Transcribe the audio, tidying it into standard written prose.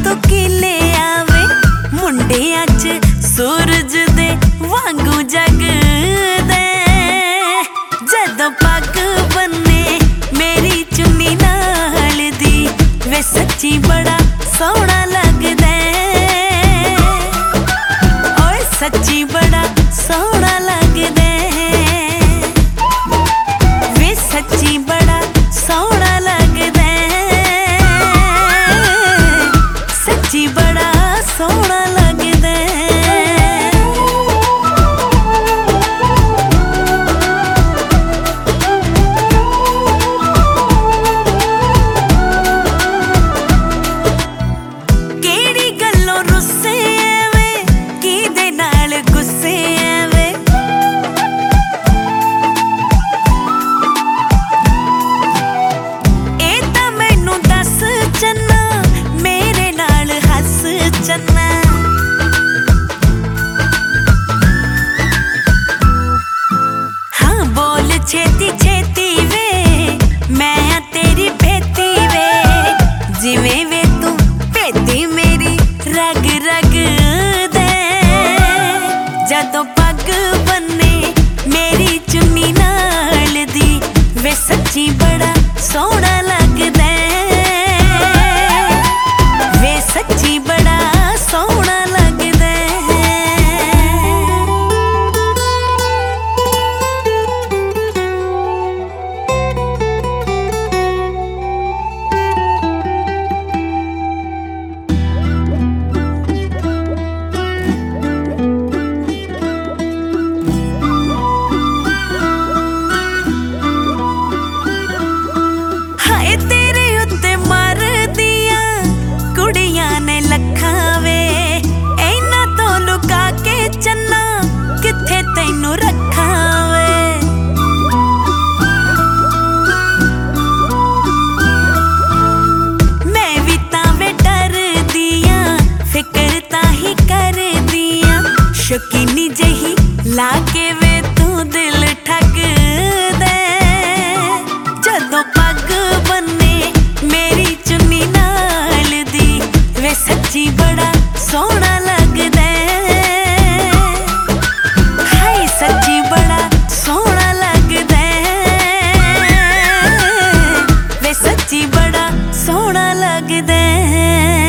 तू किले आवे मुंडियां च सूरज दे वांगू जगदे जदों पग बन्ने मेरी चुन्नी नाल दी वे सच्ची बड़ा सोहना लगदा ओए सच्ची बड़ा सोहना लगदा वे सच्ची बड़ा सोहना लगदा सच्ची बड़ा सोहना लगदा केड़ी गल्लों रुस्से वे किदे नाल गुस्से वे ए तां मैनू दस चन्ना मेरे नाल हस चन्ना हाँ बोल छेती छेती वे मैं तेरी भेती वे जिवें वे तू भेती मेरी रग रग दे जदों पग बन्ने मेरी चुन्नी नाल दी वे सच्ची बड़ा सोहना लगदा वे सच्ची बड़ा सोहना लगदा हाय तेरे उत्ते मरदियां कुड़ियां ने लखां वे इन्हां तो लुका के चन्ना किथे तैनू रखां वे मैं भी तां वे डरदियां फिकर ताही करदियां शौकीनी जही लाके वे तू दिल ठग दे जदों पग बन्ने मेरी चुन्नी नाल दी वे सच्ची बड़ा सोहना लगदा हाय सच्ची बड़ा सोहना लगदा वे सच्ची बड़ा सोहना लगदा